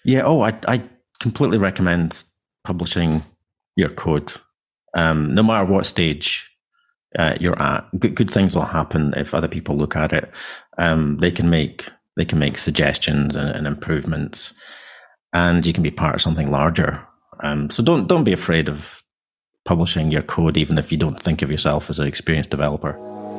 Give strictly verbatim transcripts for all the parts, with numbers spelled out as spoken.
Yeah. Oh, I, I completely recommend publishing your code, um, no matter what stage uh, you're at. Good, good things will happen if other people look at it. Um, they can make they can make suggestions and, and improvements, and you can be part of something larger. Um, so don't don't be afraid of publishing your code, even if you don't think of yourself as an experienced developer.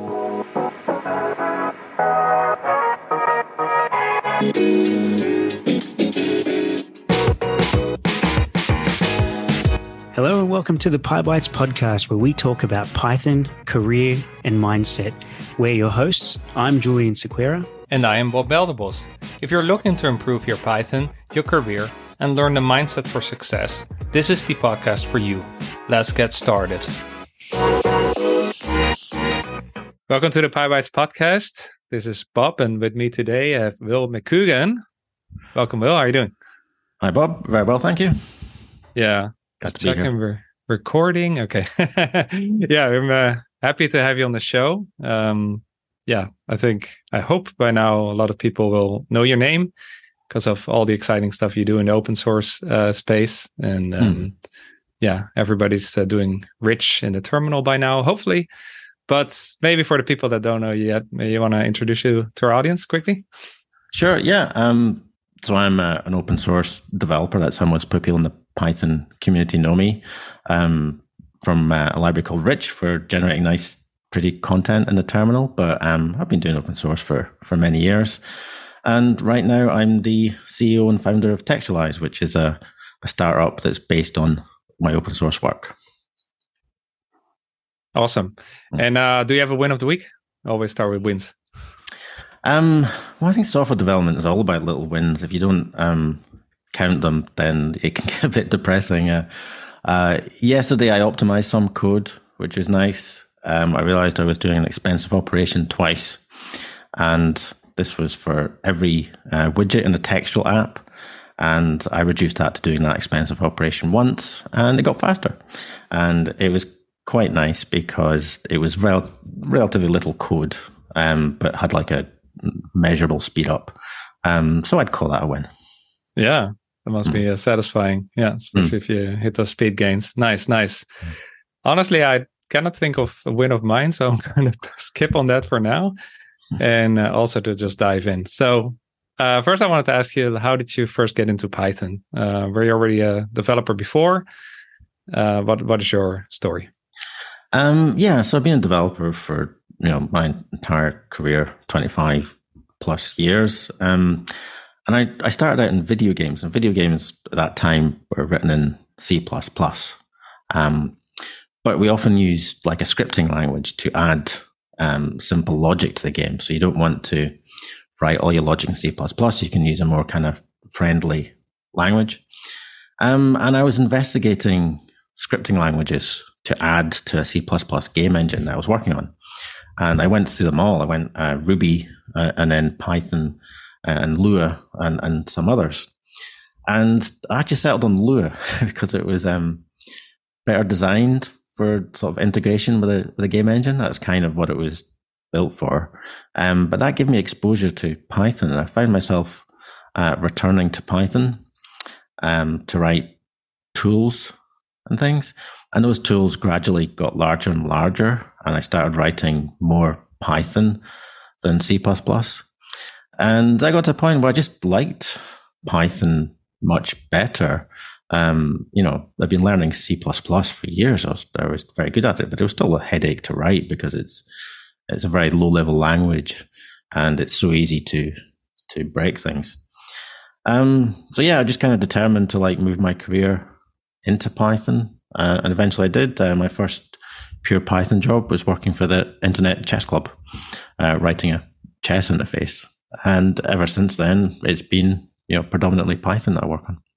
Hello and welcome to the PyBites podcast, where we talk about Python, career, and mindset. We're your hosts. I'm Julian Sequeira. And I am Bob Beldebos. If you're looking to improve your Python, your career, and learn the mindset for success, this is the podcast for you. Let's get started. Welcome to the PyBites podcast. This is Bob, and with me today I have Will McCougan. Welcome, Will. How are you doing? Hi, Bob. Very well, thank you. Yeah. Glad to be here. Checking we're recording. Okay. Yeah, I'm uh, happy to have you on the show. Um, yeah, I think, I hope by now a lot of people will know your name because of all the exciting stuff you do in the open source uh, space. And um, mm. yeah, everybody's uh, doing rich in the terminal by now, hopefully. But maybe for the people that don't know you yet, maybe you want to introduce you to our audience quickly? Sure, yeah. Um, so I'm uh, an open source developer. That's how most people in the Python community know me, um, from uh, a library called Rich for generating nice, pretty content in the terminal. But um, I've been doing open source for, for many years. And right now I'm the C E O and founder of Textualize, which is a, a startup that's based on my open source work. Awesome. And uh, do you have a win of the week? Always start with wins. Um, well, I think software development is all about little wins. If you don't um, count them, then it can get a bit depressing. Uh, uh, yesterday, I optimized some code, which is nice. Um, I realized I was doing an expensive operation twice. And this was for every uh, widget in the textual app. And I reduced that to doing that expensive operation once, and it got faster. And it was quite nice because it was rel- relatively little code, um, but had like a measurable speed up. Um, so I'd call that a win. Yeah, that must mm. be uh, satisfying. Yeah, especially mm. if you hit those speed gains. Nice, nice. Mm. Honestly, I cannot think of a win of mine, so I'm going to skip on that for now, and uh, also to just dive in. So uh, first, I wanted to ask you, how did you first get into Python? Uh, were you already a developer before? Uh, what What is your story? Um, yeah, so I've been a developer for you know my entire career, twenty-five plus years. Um, and I, I started out in video games, and video games at that time were written in C plus plus. Um, but we often used like a scripting language to add um, simple logic to the game. So you don't want to write all your logic in C plus plus. You can use a more kind of friendly language. Um, and I was investigating scripting languages to add to a C plus plus game engine that I was working on. And I went through them all. I went uh, Ruby uh, and then Python and Lua and, and some others. And I actually settled on Lua because it was um, better designed for sort of integration with a, with a game engine. That's kind of what it was built for. Um, but that gave me exposure to Python. And I found myself uh, returning to Python um, to write tools and things. And those tools gradually got larger and larger, and I started writing more Python than C plus plus. And I got to a point where I just liked Python much better. Um, you know, I've been learning C plus plus for years. I was, I was very good at it, but it was still a headache to write because it's it's a very low-level language, and it's so easy to to break things. Um, so yeah, I just kind of determined to like move my career into Python. Uh, and eventually I did. Uh, my first pure Python job was working for the Internet Chess Club, uh, writing a chess interface. And ever since then, it's been you know predominantly Python that I work on.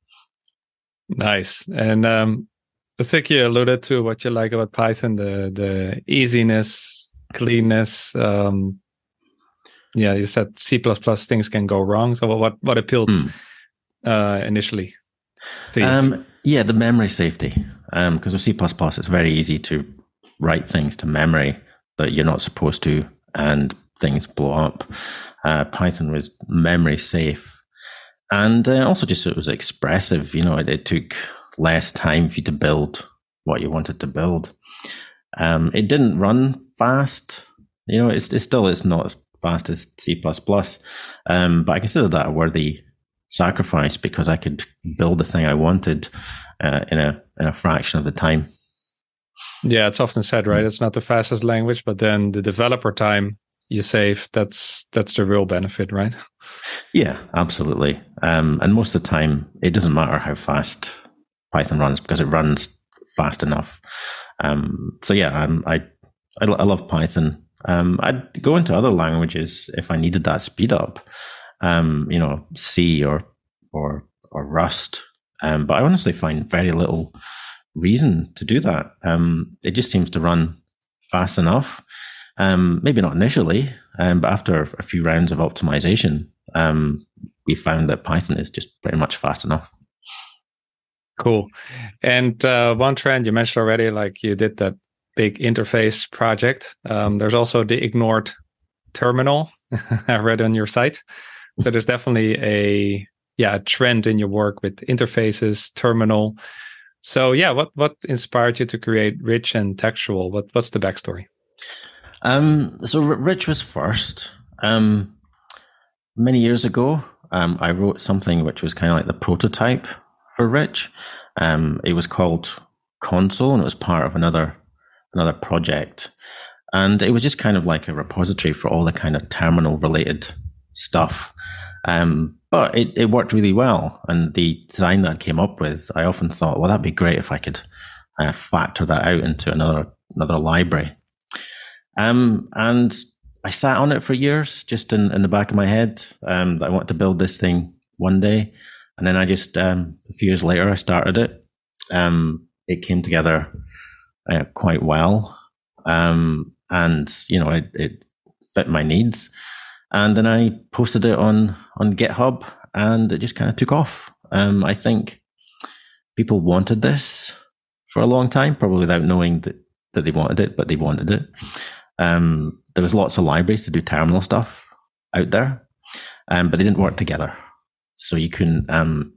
Nice. And um, I think you alluded to what you like about Python, the the easiness, cleanness. Um, yeah, you said C plus plus things can go wrong. So what what appealed mm. uh, initially to you? Um, yeah, the memory safety. Because um, with C plus plus, it's very easy to write things to memory that you're not supposed to, and things blow up. Uh, Python was memory safe. and uh, also just it was expressive. You know, it, it took less time for you to build what you wanted to build. Um, it didn't run fast. You know, it's, it's still it's not as fast as C plus plus, um, but I consider that a worthy sacrifice because I could build the thing I wanted uh, in a in a fraction of the time. Yeah, it's often said, right? It's not the fastest language, but then the developer time you save, that's that's the real benefit, right? Yeah, absolutely. Um, and most of the time, it doesn't matter how fast Python runs because it runs fast enough. Um, so yeah, I'm, I, I I love Python. Um, I'd go into other languages if I needed that speed up. Um, you know, C or or or Rust. Um, but I honestly find very little reason to do that. Um, it just seems to run fast enough. Um, maybe not initially, um, but after a few rounds of optimization, um, we found that Python is just pretty much fast enough. Cool. And uh, one trend you mentioned already, like you did that big interface project. Um, there's also the ignored terminal I read on your site. So there's definitely a yeah a trend in your work with interfaces, terminal. So yeah, what what inspired you to create Rich and Textual? What what's the backstory? Um, so Rich was first. Um, many years ago, um, I wrote something which was kind of like the prototype for Rich. Um, it was called Console, and it was part of another another project. And it was just kind of like a repository for all the kind of terminal related stuff. Um, but it, it worked really well. And the design that I came up with, I often thought, well, that'd be great if I could uh, factor that out into another another library. Um, and I sat on it for years, just in, in the back of my head, um, that I wanted to build this thing one day. And then I just, um, a few years later, I started it. Um, it came together uh, quite well. Um, and, you know, it, it fit my needs. And then I posted it on, on GitHub and it just kind of took off. Um, I think people wanted this for a long time, probably without knowing that, that they wanted it, but they wanted it. Um, there was lots of libraries to do terminal stuff out there, um, but they didn't work together. So you couldn't um,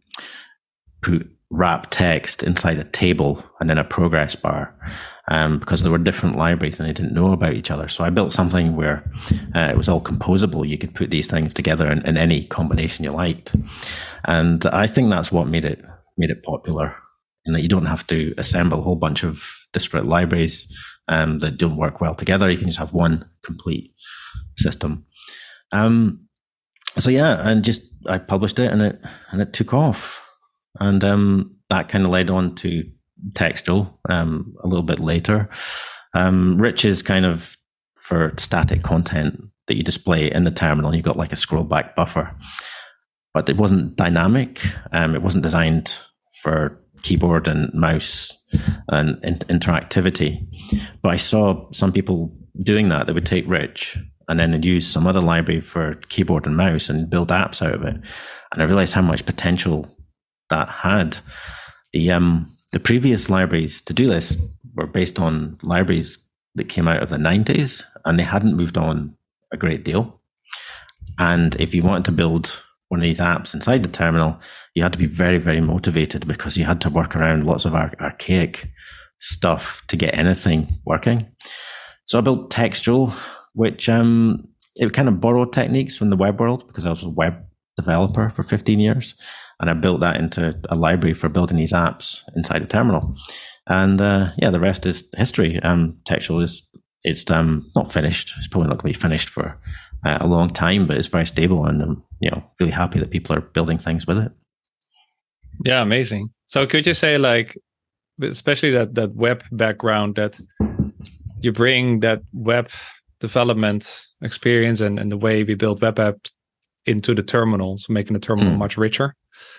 put wrap text inside a table and then a progress bar um, because there were different libraries and they didn't know about each other. So I built something where uh, it was all composable. You could put these things together in, in any combination you liked. And I think that's what made it made it popular, in that you don't have to assemble a whole bunch of disparate libraries um, that don't work well together. You can just have one complete system. Um, so yeah, and just I published it and it and it took off, and um, that kind of led on to Textual um, a little bit later. Um, Rich is kind of for static content that you display in the terminal. You've got like a scroll back buffer, but it wasn't dynamic. Um, it wasn't designed for keyboard and mouse and in- interactivity. But I saw some people doing that. They would take Rich and then they'd use some other library for keyboard and mouse and build apps out of it. And I realized how much potential that had. The um the previous libraries to do this were based on libraries that came out of the nineties, and they hadn't moved on a great deal. And if you wanted to build one of these apps inside the terminal, you had to be very, very motivated because you had to work around lots of ar- archaic stuff to get anything working. So I built Textual, which um, it kind of borrowed techniques from the web world because I was a web developer for fifteen years. And I built that into a library for building these apps inside the terminal. And uh, yeah, the rest is history. Um, Textual is it's um, not finished. It's probably not going to be finished for uh, a long time, but it's very stable, and I'm you know really happy that people are building things with it. Yeah, amazing. So could you say, like, especially that that web background, that you bring that web development experience and, and the way we build web apps into the terminal, so making the terminal mm. much richer?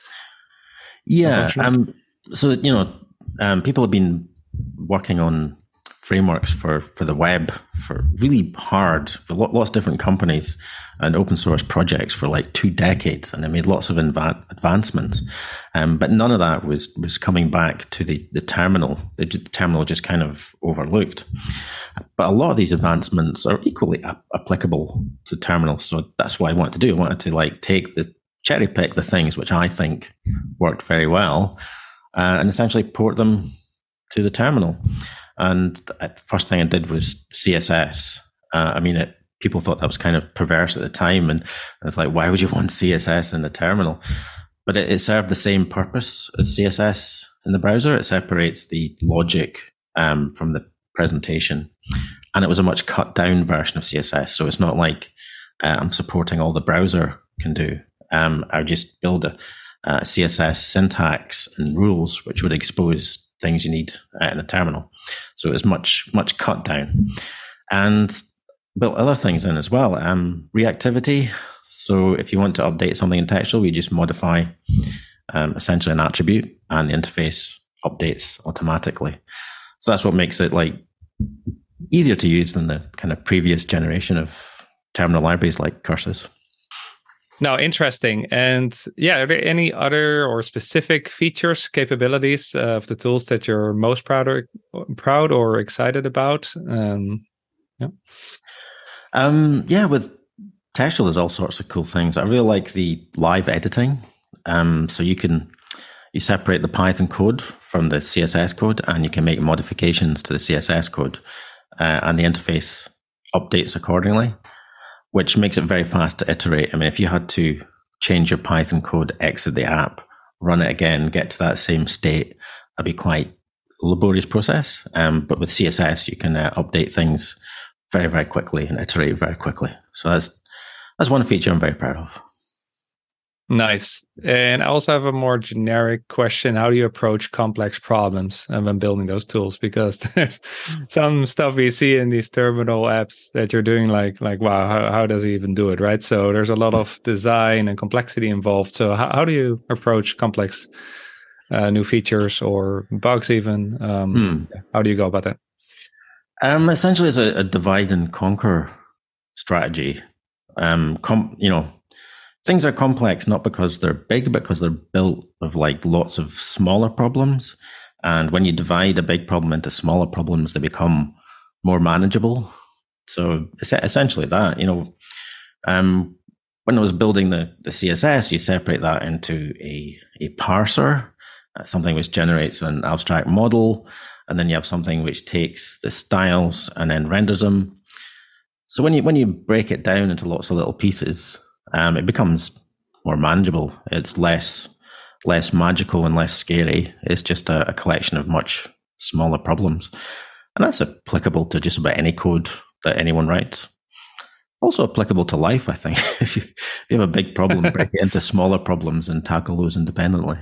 Yeah. Um, so, you know, um, people have been working on frameworks for, for the web for really hard, for lots of different companies and open source projects for like two decades, and they made lots of inv- advancements. Um, but none of that was, was coming back to the, the terminal. The, the terminal just kind of overlooked. But a lot of these advancements are equally ap- applicable to terminal. So that's what I wanted to do. I wanted to like take the cherry pick the things which I think worked very well, uh, and essentially port them to the terminal. And the first thing I did was C S S. Uh, I mean, it, people thought that was kind of perverse at the time, and, and it's like, why would you want C S S in the terminal? But it, it served the same purpose as C S S in the browser. It separates the logic um, from the presentation, and it was a much cut down version of C S S. So it's not like uh, I'm supporting all the browser can do. Um, I would just build a, a C S S syntax and rules which would expose things you need uh, in the terminal. So it was much much cut down, and built other things in as well. Um, reactivity. So if you want to update something in textual, we just modify um, essentially an attribute, and the interface updates automatically. So that's what makes it like easier to use than the kind of previous generation of terminal libraries like Curses. No, interesting. And yeah, are there any other or specific features, capabilities uh, of the tools that you're most proud or, proud or excited about? Um, yeah. Um, yeah, with textual, there's all sorts of cool things. I really like the live editing. Um, so you can you separate the Python code from the C S S code, and you can make modifications to the C S S code, uh, and the interface updates accordingly, which makes it very fast to iterate. I mean, if you had to change your Python code, exit the app, run it again, get to that same state, that'd be quite a laborious process. Um, but with C S S, you can uh, update things very, very quickly and iterate very quickly. So that's that's one feature I'm very proud of. Nice. And I also have a more generic question. How do you approach complex problems when building those tools? Because there's some stuff we see in these terminal apps that you're doing like, like wow, how, how does he even do it, right? So there's a lot of design and complexity involved. So how, how do you approach complex uh, new features or bugs even? Um, hmm. How do you go about that? Um, essentially, it's a, a divide and conquer strategy. Um, com- you know, things are complex not because they're big, but because they're built of like lots of smaller problems. And when you divide a big problem into smaller problems, they become more manageable. So it's essentially that, you know, um, when I was building the, the C S S, you separate that into a, a parser, uh, something which generates an abstract model. And then you have something which takes the styles and then renders them. So when you when you break it down into lots of little pieces, um, it becomes more manageable. It's less less magical and less scary. It's just a, a collection of much smaller problems. And that's applicable to just about any code that anyone writes. Also applicable to life, I think. if, you, if you have a big problem, break it into smaller problems and tackle those independently.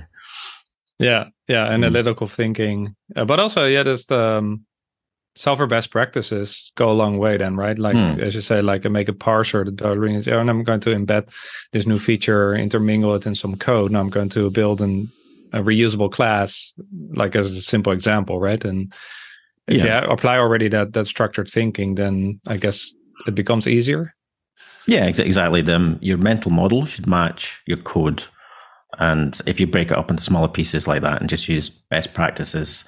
Yeah, yeah, analytical mm. thinking. Uh, but also, yeah, there's the um, software best practices go a long way then, right? Like, mm. as you say, like make a parser that brings, and I'm going to embed this new feature, intermingle it in some code. Now I'm going to build an, a reusable class, like as a simple example, right? And if yeah. you apply already that that structured thinking, then I guess it becomes easier. Yeah, ex- exactly. The, your mental model should match your code. And if you break it up into smaller pieces like that and just use best practices,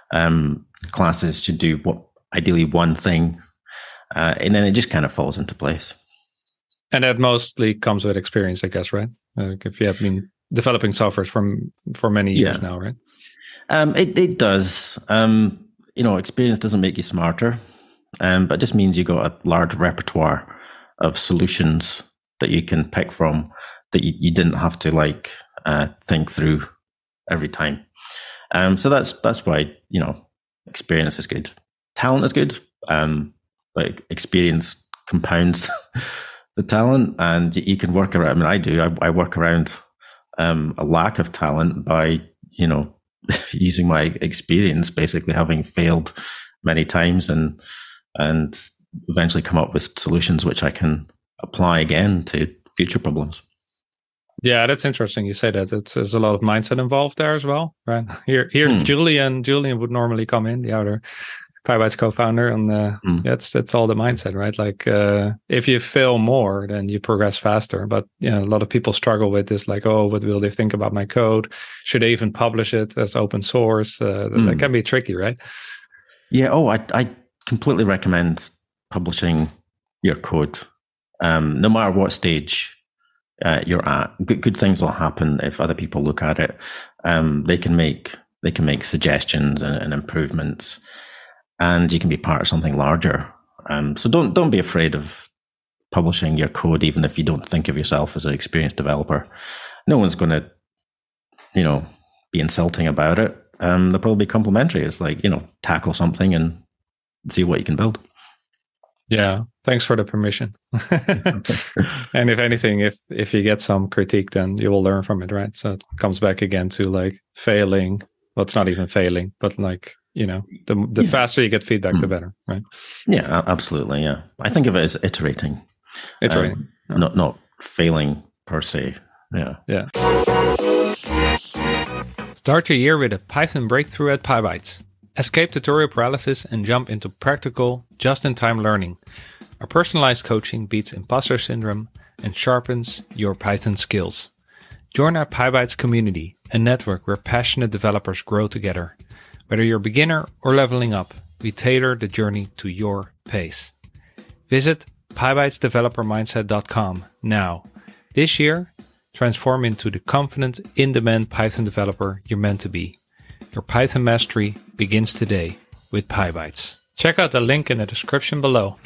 um, classes should do what ideally one thing, uh, and then it just kind of falls into place. And that mostly comes with experience, I guess, right? Like if you have been developing software from for many years yeah. now, right? Um, it it does. Um, you know, experience doesn't make you smarter, um, but it just means you got a large repertoire of solutions that you can pick from that you, you didn't have to like. Uh, think through every time. Um, so that's that's why, you know, experience is good. Talent is good, um, but experience compounds the talent, and you can work around. I mean, I do. I, I work around um, a lack of talent by, you know, using my experience, basically having failed many times, and and eventually come up with solutions which I can apply again to future problems. Yeah, that's interesting. You say that it's, there's a lot of mindset involved there as well, right? Here, here, hmm. Julian, Julian would normally come in, the other PyBites co-founder, and uh, hmm. that's that's all the mindset, right? Like, uh, if you fail more, then you progress faster. But yeah, you know, a lot of people struggle with this, like, oh, what will they think about my code? Should they even publish it as open source? Uh, hmm. That can be tricky, right? Yeah. Oh, I I completely recommend publishing your code, um, no matter what stage uh, you're at, good, good things will happen if other people look at it. Um, they can make they can make suggestions and, and improvements, and you can be part of something larger. Um, so don't don't be afraid of publishing your code, even if you don't think of yourself as an experienced developer. No one's going to, you know, be insulting about it. Um, they'll probably be complimentary. It's like, you know, tackle something and see what you can build. Yeah, thanks for the permission. And if anything, if if you get some critique, then you will learn from it, right? So it comes back again to like failing. Well, it's not even failing, but like, you know, the the yeah. faster you get feedback, mm. the better, right? Yeah, absolutely. Yeah, I think of it as iterating. Iterating, um, yeah. not not failing per se. Yeah. Yeah. Start your year with a Python breakthrough at PyBites. Escape tutorial paralysis and jump into practical, just-in-time learning. Our personalized coaching beats imposter syndrome and sharpens your Python skills. Join our PyBites community, a network where passionate developers grow together. Whether you're a beginner or leveling up, we tailor the journey to your pace. Visit pybitesdevelopermindset developer mindset dot com now. This year, transform into the confident, in-demand Python developer you're meant to be. Your Python mastery begins today with PyBites. Check out the link in the description below.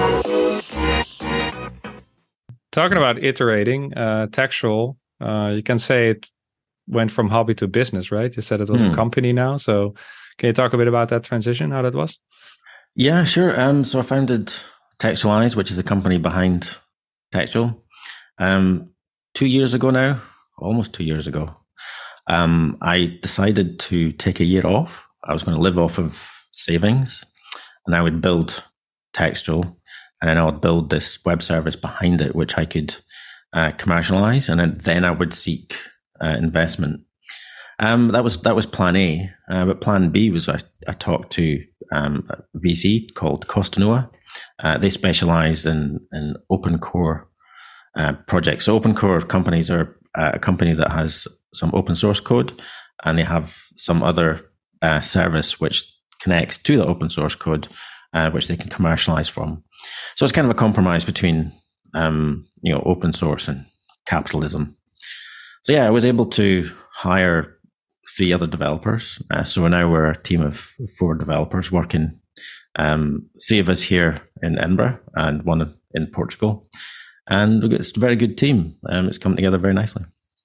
Talking about iterating, uh, Textual, uh, you can say it went from hobby to business, right? You said it was mm. a company now. So can you talk a bit about that transition, how that was? Yeah, sure. Um, so I founded Textualize, which is a company behind Textual, um, two years ago now, almost two years ago. Um, I decided to take a year off. I was going to live off of savings, and I would build Textual, and then I would build this web service behind it, which I could uh, commercialize, and then I would seek uh, investment. Um, that was that was Plan A, uh, but Plan B was I, I talked to um, a V C called Costanoa. Uh, they specialize in in open core uh, projects. So open core companies are uh, a company that has some open source code, and they have some other uh, service which connects to the open source code, uh, which they can commercialize from. So it's kind of a compromise between um, you know open source and capitalism. So yeah, I was able to hire three other developers. Uh, so now we're a team of four developers working. Um, three of us here in Edinburgh and one in Portugal, and it's a very good team. Um, it's come together very nicely.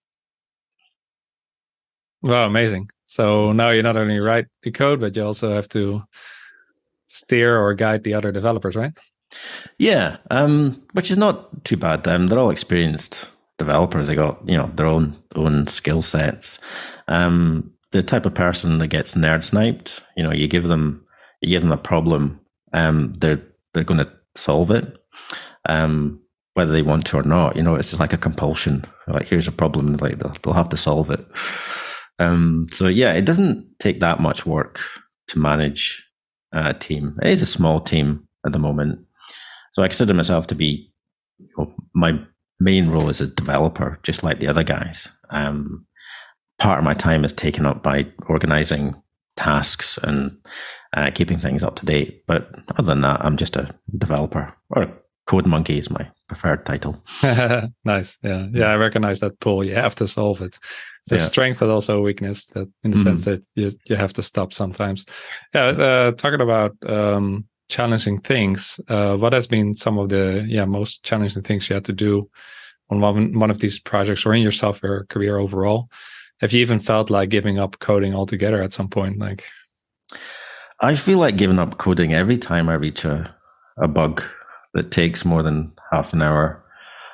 Wow, amazing. So now you not only write the code, but you also have to steer or guide the other developers, right? Yeah, um, which is not too bad. Um, they're all experienced developers. They got, you know, their own own skill sets. Um, the type of person that gets nerd sniped, you know, you give them you give them a problem, um, they're they're going to solve it, um, whether they want to or not. You know, it's just like a compulsion. Like, here's a problem, like they'll, they'll have to solve it. Um, so yeah, it doesn't take that much work to manage a team. It is a small team at the moment, so I consider myself to be, you know, my main role is a developer, just like the other guys. Um, part of my time is taken up by organizing tasks and uh, keeping things up to date. But other than that, I'm just a developer, or Code Monkey is my preferred title. Nice. Yeah. Yeah. I recognize that pull. You have to solve it. It's a yeah. strength, but also a weakness, that in the mm-hmm. sense that you, you have to stop sometimes. Yeah. Uh, talking about um, challenging things, uh, what has been some of the yeah most challenging things you had to do on one, one of these projects or in your software career overall? Have you even felt like giving up coding altogether at some point? Like, I feel like giving up coding every time I reach a, a bug that takes more than half an hour.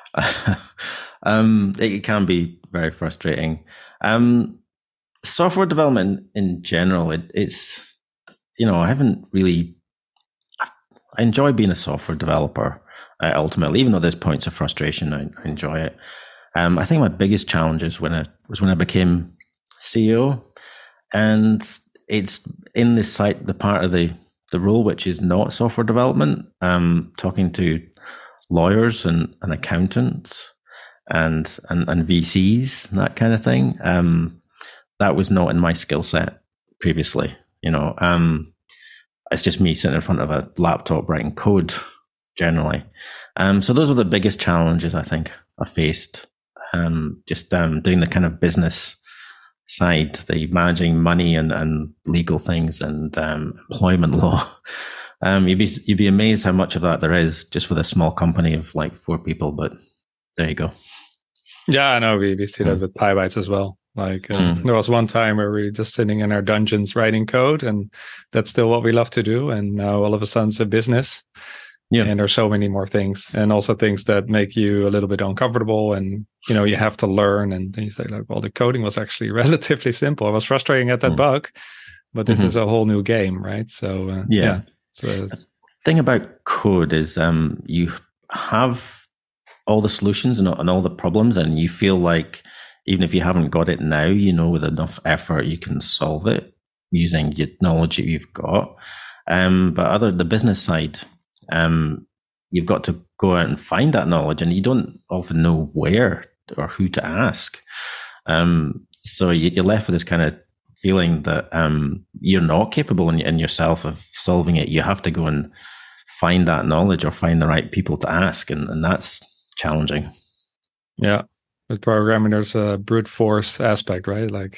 um, it, it can be very frustrating. Um, software development in general, it, it's, you know, I haven't really, I enjoy being a software developer, uh, ultimately, even though there's points of frustration, I, I enjoy it. Um, I think my biggest challenge is when I, was when I became C E O, and it's in this site, the part of the, the role which is not software development, um, talking to lawyers and, and accountants and, and and V Cs, that kind of thing. Um, that was not in my skill set previously. You know, um, it's just me sitting in front of a laptop writing code generally. Um, so those were the biggest challenges I think I faced um, just um, doing the kind of business side, the managing money and, and legal things and um, employment law. Um, you'd be you'd be amazed how much of that there is just with a small company of like four people. But there you go. Yeah, I know we, we see that mm. with PyBites as well. Like uh, mm. there was one time where we were just sitting in our dungeons writing code, and that's still what we love to do. And now all of a sudden it's a business. Yeah. And there's so many more things, and also things that make you a little bit uncomfortable, and you know you have to learn. And then you say like, well, the coding was actually relatively simple. It was frustrating at that mm. bug, but this mm-hmm. is a whole new game, right? So uh, yeah. yeah. So the thing about code is um, you have all the solutions and, and all the problems, and you feel like even if you haven't got it now, you know, with enough effort, you can solve it using the knowledge that you've got. Um, but other the business side, um, you've got to go out and find that knowledge, and you don't often know where or who to ask. Um, so you, you're left with this kind of feeling that um, you're not capable in, in yourself of solving it. You have to go and find that knowledge or find the right people to ask, and, and that's challenging. Yeah. With programming, there's a brute force aspect, right? Like,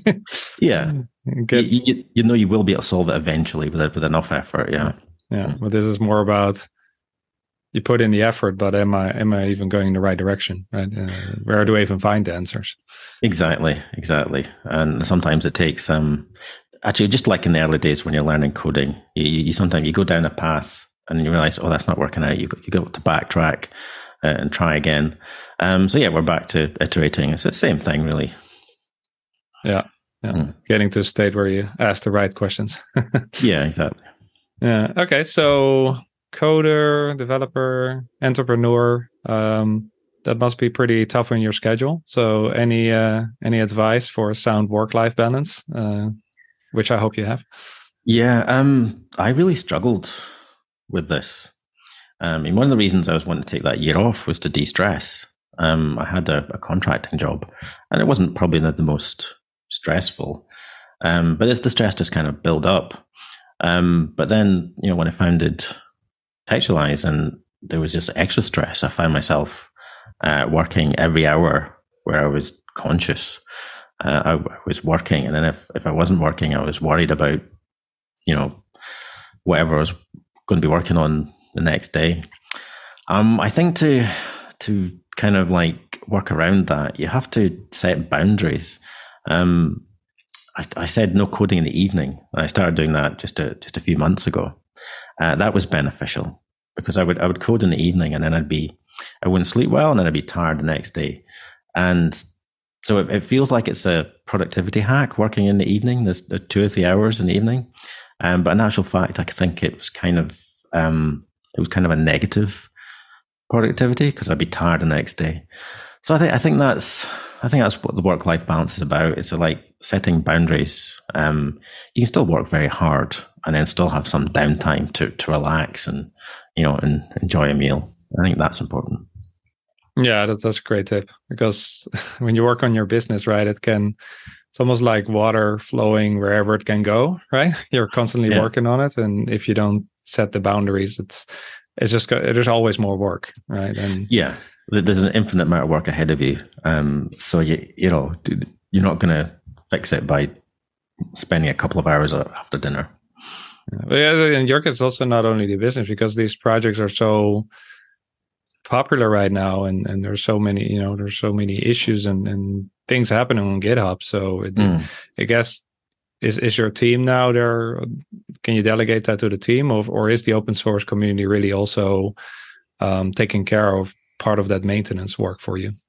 yeah, Get, you, you, you know you will be able to solve it eventually with with enough effort. Yeah, yeah. But this is more about you put in the effort, but am I am I even going in the right direction? Right? Uh, where do I even find the answers? Exactly, exactly. And sometimes it takes um actually just like in the early days when you're learning coding, you, you sometimes you go down a path and you realize, oh, that's not working out. You you got to backtrack uh, and try again. Um, so yeah, we're back to iterating. It's the same thing, really. Yeah, yeah. Mm. Getting to a state where you ask the right questions. Yeah, exactly. Yeah. Okay. So coder, developer, entrepreneur. Um, that must be pretty tough on your schedule. So any uh, any advice for a sound work-life balance, uh, which I hope you have? Yeah, um, I really struggled with this. Um, and one of the reasons I was wanting to take that year off was to de-stress. Um, I had a, a contracting job, and it wasn't probably the most stressful, um, but as the stress just kind of built up. Um, but then, you know, when I founded Textualize and there was just extra stress, I found myself uh, working every hour where I was conscious. Uh, I, I was working, and then if, if I wasn't working, I was worried about, you know, whatever I was going to be working on the next day. Um, I think to to kind of like work around that, you have to set boundaries. Um, I, I said no coding in the evening. I started doing that just a just a few months ago. Uh, that was beneficial because I would I would code in the evening, and then I'd be I wouldn't sleep well, and then I'd be tired the next day. And so it, it feels like it's a productivity hack working in the evening. There's, there's two or three hours in the evening, um, but in actual fact, I think it was kind of um, it was kind of a negative productivity because I'd be tired the next day. So I think I think that's I think that's what the work-life balance is about. It's like setting boundaries. Um, you can still work very hard and then still have some downtime to to relax and you know and enjoy a meal. I think that's important. Yeah, that, that's a great tip, because when you work on your business, right, it can it's almost like water flowing wherever it can go, right? You're constantly yeah. working on it, and if you don't set the boundaries, it's it's just there's always more work, right? And yeah, there's an infinite amount of work ahead of you. Um, so you you know you're not going to fix it by spending a couple of hours after dinner. Yeah, but yeah, in your case, it's also not only the business, because these projects are so popular right now, and and there's so many you know there's so many issues and and things happening on GitHub. So it, mm. I guess. Is is your team now there? Can you delegate that to the team, or or is the open source community really also um, taking care of part of that maintenance work for you?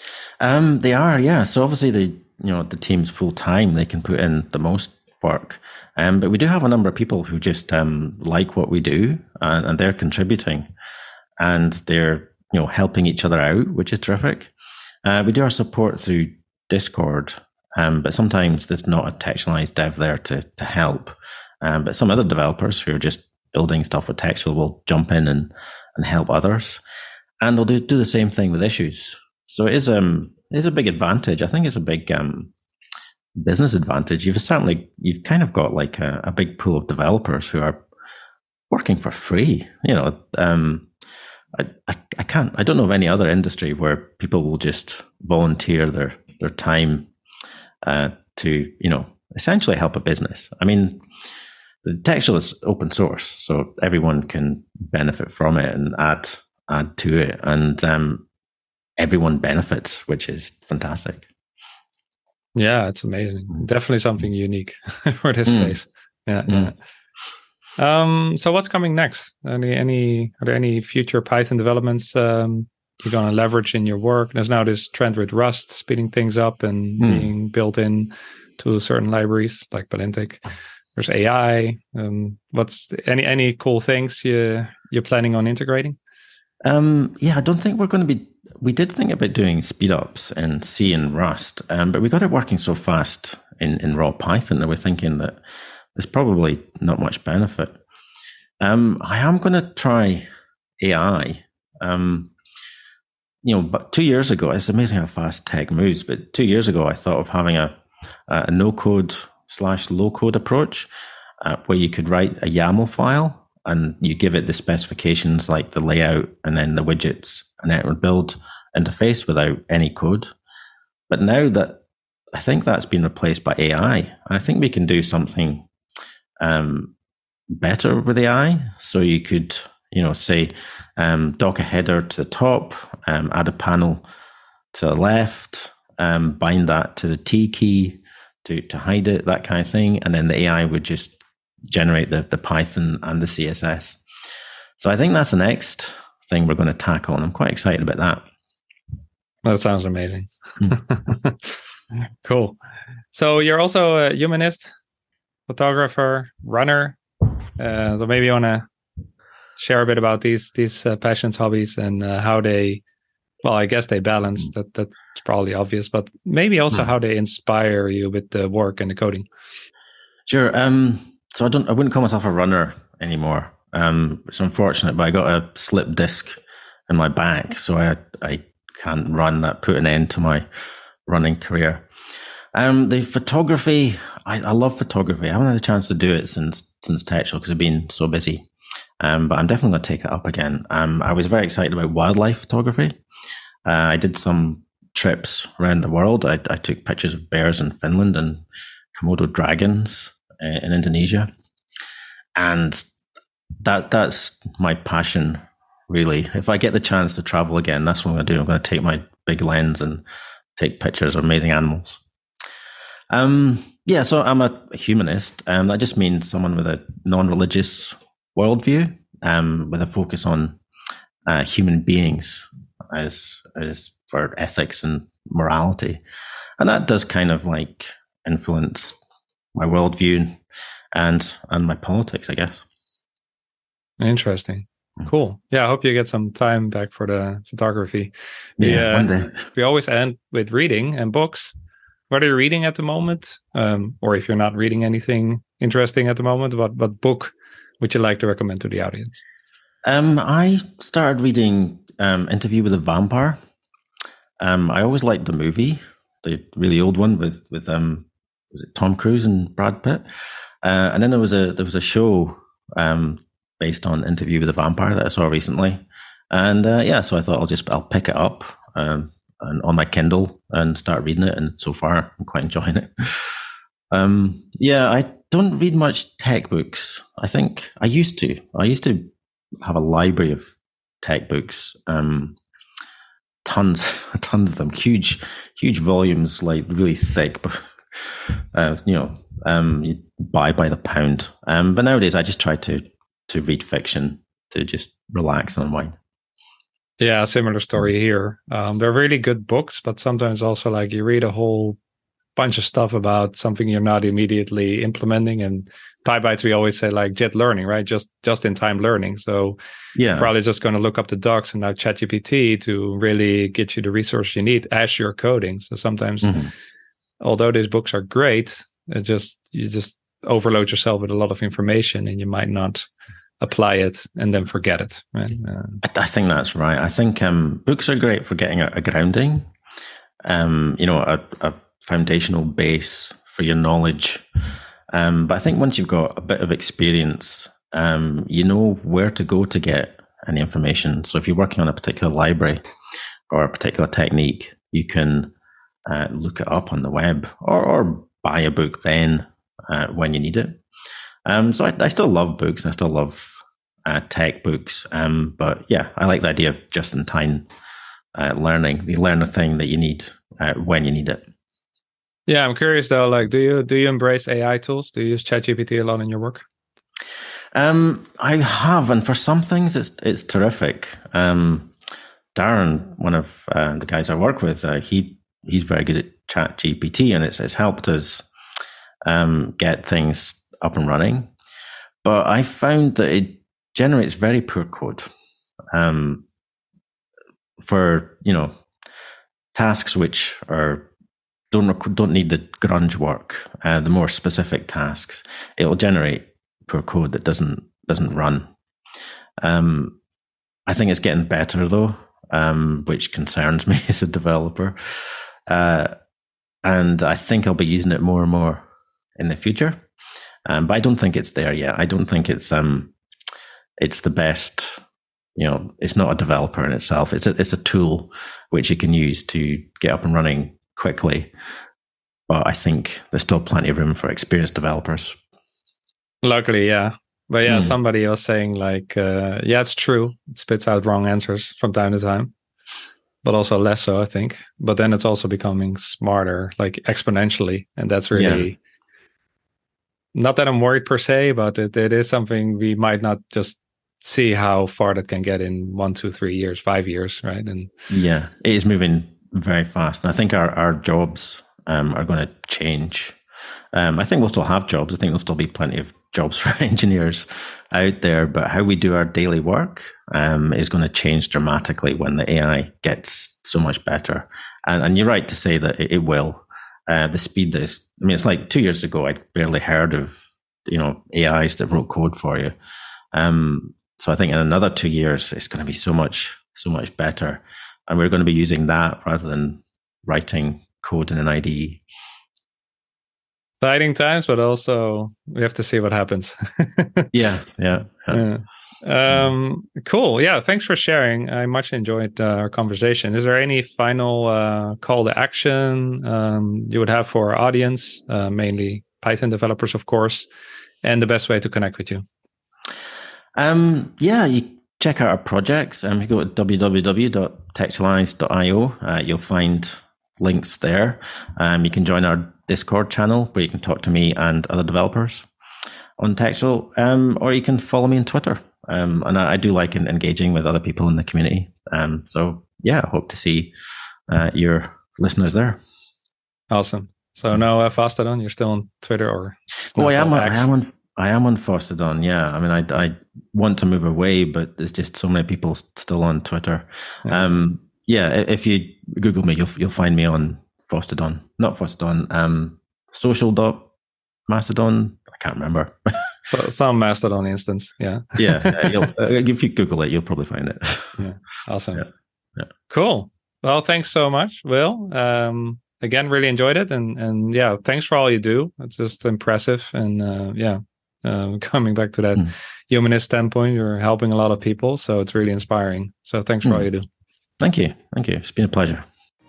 Um, they are, yeah. So obviously, the you know the team's full time; they can put in the most work. Um, but we do have a number of people who just um, like what we do, and, and they're contributing, and they're you know helping each other out, which is terrific. Uh, we do our support through Discord. Um, but sometimes there's not a Textualize dev there to to help. Um, but some other developers who are just building stuff with Textual will jump in and, and help others. And they'll do, do the same thing with issues. So it is, um, it is a big advantage. I think it's a big um, business advantage. You've certainly, you've kind of got like a, a big pool of developers who are working for free. You know, um, I, I, I can't, I don't know of any other industry where people will just volunteer their their time uh, to, you know, essentially help a business. I mean, the Textual is open source, so everyone can benefit from it and add add to it, and um, everyone benefits, which is fantastic. Yeah, it's amazing. Definitely something unique for this Mm. space. Yeah, Mm. yeah. Um, so what's coming next? Any, any, are there any future Python developments um, you're going to leverage in your work? There's now this trend with Rust speeding things up and Mm. being built in to certain libraries like Balintic. There's A I. Um, what's any any cool things you you're planning on integrating? Um, yeah, I don't think we're going to be. We did think about doing speed ups in C and Rust, um, but we got it working so fast in, in raw Python that we're thinking that there's probably not much benefit. Um, I am going to try A I. Um, you know, but two years ago, it's amazing how fast tech moves. But two years ago, I thought of having a, a no code slash low code approach uh, where you could write a YAML file and you give it the specifications like the layout and then the widgets, and it would build interface without any code. But now that I think that's been replaced by A I, I think we can do something um, better with A I. So you could, you know, say um, dock a header to the top, um, add a panel to the left, um, bind that to the T key to, to hide it, that kind of thing. And then the A I would just generate the, the Python and the C S S. So I think that's the next thing we're going to tackle, and I'm quite excited about that. That sounds amazing. Cool. So you're also a humanist, photographer, runner. Uh, so maybe you want to share a bit about these these uh, passions, hobbies, and uh, how they, well, I guess they balance. That that's probably obvious, but maybe also Hmm. how they inspire you with the work and the coding. Sure. Um, so I don't. I wouldn't call myself a runner anymore. Um, it's unfortunate, but I got a slip disc in my back, so I I can't run. That put an end to my running career. Um, the photography, I, I love photography. I haven't had a chance to do it since since Textual because I've been so busy. Um, but I'm definitely going to take that up again. Um, I was very excited about wildlife photography. Uh, I did some trips around the world. I, I took pictures of bears in Finland and Komodo dragons in Indonesia, and that that's my passion, really. If I get the chance to travel again, that's what I'm going to do. I'm going to take my big lens and take pictures of amazing animals. Um, yeah, so I'm a humanist. Um, that just means someone with a non-religious worldview, um, with a focus on uh, human beings as as for ethics and morality, and that does kind of like influence my worldview and and my politics, I guess. Interesting. Cool. Yeah, I hope you get some time back for the photography. Yeah, We, uh, one day. we always end with reading and books. What are you reading at the moment? Um, or if you're not reading anything interesting at the moment, what, what book would you like to recommend to the audience? Um, I started reading um, Interview with a Vampire. Um, I always liked the movie, the really old one with with um, was it Tom Cruise and Brad Pitt? Uh, and then there was a there was a show um, based on Interview with a Vampire that I saw recently, and uh, yeah, so I thought I'll just I'll pick it up um, and on my Kindle and start reading it. And so far, I'm quite enjoying it. Um, yeah, I don't read much tech books. I think I used to. I used to have a library of tech books. Um, tons, tons of them, huge, huge volumes, like really thick, but uh, you know, um, you buy by the pound. Um, but nowadays, I just try to to read fiction to just relax and unwind. Yeah, similar story here. Um, they're really good books, but sometimes also like you read a whole bunch of stuff about something you're not immediately implementing. And PyBites, we always say like jet learning, right? Just just in time learning. So Yeah, you're probably just going to look up the docs and now ChatGPT to really get you the resource you need as you're coding. So sometimes, Mhm. although these books are great, it just you just overload yourself with a lot of information and you might not apply it and then forget it. Right? Uh, I, I think that's right. I think um, books are great for getting a, a grounding, um, you know, a, a foundational base for your knowledge. Um, but I think once you've got a bit of experience, um, you know where to go to get any information. So if you're working on a particular library or a particular technique, You can uh, look it up on the web, or, or buy a book then uh, when you need it. Um, so I, I still love books, and I still love uh, tech books. Um, but yeah, I like the idea of just-in-time uh, learning. You learn a thing that you need uh, when you need it. Yeah, I'm curious though. Like, do you do you embrace A I tools? Do you use ChatGPT a lot in your work? Um, I have, and for some things, it's it's terrific. Um, Darren, one of uh, the guys I work with, uh, he he's very good at ChatGPT, and it's it's helped us um, get things up and running. But I found that it generates very poor code um, for you know tasks which are don't don't need the grunge work. Uh, the more specific tasks, it will generate poor code that doesn't doesn't run. Um, I think it's getting better though, um, which concerns me as a developer. Uh, and I think I'll be using it more and more in the future. Um, but I don't think it's there yet. I don't think it's um, it's the best. You know, it's not a developer in itself. It's a it's a tool which you can use to get up and running quickly. But I think there's still plenty of room for experienced developers. Luckily, yeah. But yeah, mm. somebody was saying like, uh, yeah, it's true. It spits out wrong answers from time to time, but also less so, I think. But then it's also becoming smarter, like exponentially. And that's really, yeah. Not that I'm worried per se, but it, it is something we might not just see how far that can get in one, two, three years, five years, right? And yeah, it is moving very fast. And I think our, our jobs um, are going to change. Um, I think we'll still have jobs. I think there'll still be plenty of jobs for engineers out there, but how we do our daily work um, is going to change dramatically when the A I gets so much better. And, and you're right to say that it, it will. Uh, the speed that is, I mean, it's like two years ago, I'd barely heard of, you know, A Is that wrote code for you. Um, so I think in another two years, it's going to be so much, so much better. And we're going to be using that rather than writing code in an I D E. Exciting times, but also we have to see what happens. yeah, yeah. yeah. yeah. Um, cool. Yeah, thanks for sharing. I much enjoyed uh, our conversation. Is there any final uh, call to action um, you would have for our audience, uh, mainly Python developers, of course, and the best way to connect with you? Um, yeah, you check out our projects. Um, you go to w w w dot textualize dot i o. Uh, you'll find links there. Um, you can join our Discord channel where you can talk to me and other developers on Textual, um, or you can follow me on Twitter. Um, and I, I do like in, engaging with other people in the community. Um, so yeah, I hope to see uh, your listeners there. Awesome. So no uh, Fastodon, you're still on Twitter, or? Oh, I am. On, I am on. I am on Fastodon. Yeah, I mean, I I want to move away, but there's just so many people still on Twitter. Yeah. Um, yeah, if you Google me, you'll you'll find me on Fastodon, not Fastodon. Um, social dot Mastodon. I can't remember. So some Mastodon instance. Yeah. yeah. You'll, uh, if you Google it, you'll probably find it. yeah. Awesome. Yeah. Yeah. Cool. Well, thanks so much, Will. Um, again, really enjoyed it, and and yeah, thanks for all you do. It's just impressive, and uh, yeah, uh, coming back to that mm. humanist standpoint, you're helping a lot of people, so it's really inspiring. So thanks for mm. all you do. Thank you. Thank you. It's been a pleasure.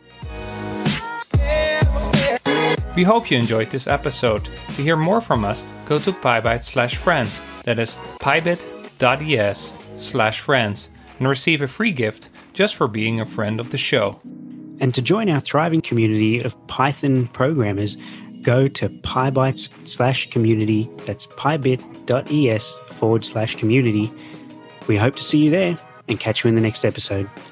We hope you enjoyed this episode. To hear more from us, go to PyBite slash friends. That is pybit.es slash friends, and receive a free gift just for being a friend of the show. And to join our thriving community of Python programmers, go to PyBite slash community. That's pybit.es forward slash community. We hope to see you there and catch you in the next episode.